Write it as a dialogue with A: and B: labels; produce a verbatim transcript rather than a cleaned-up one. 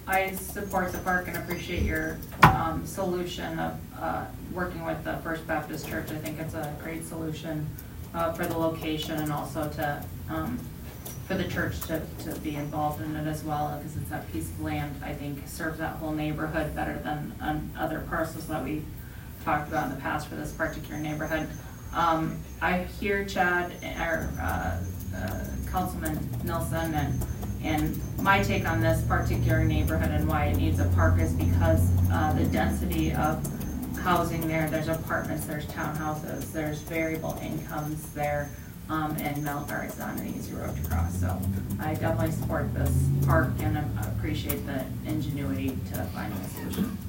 A: I support the park and appreciate your um, solution of uh, working with the First Baptist Church. I think it's a great solution uh, for the location and also to um, for the church to, to be involved in it as well, because it's that piece of land, I think, serves that whole neighborhood better than um, other parcels that we talked about in the past for this particular neighborhood. Um, I hear Chad, or uh, uh, Councilman Nelson, and and my take on this particular neighborhood and why it needs a park is because uh, the density of housing there, there's apartments, there's townhouses, there's variable incomes there, um, and Melgar is not an easy road to cross. So I definitely support this park and I appreciate the ingenuity to find a solution.